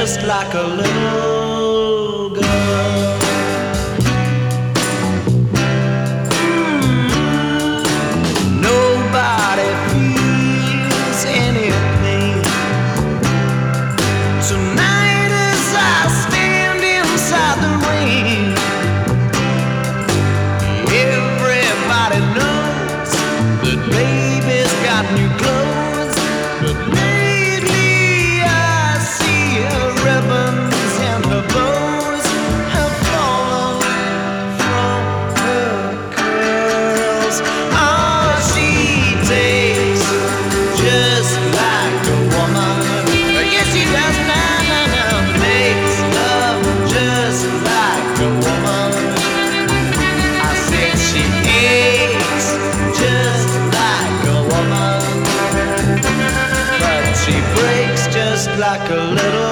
just like a little girl. Nobody feels any pain tonight as I stand inside the rain. Everybody knows that baby's got new clothes, but lately I see her ribbons and her bows have fallen from her curls. Oh, she takes just like a woman. Yes, she does. Makes love just like a woman. I said she aches just like a woman, but she breaks just like a little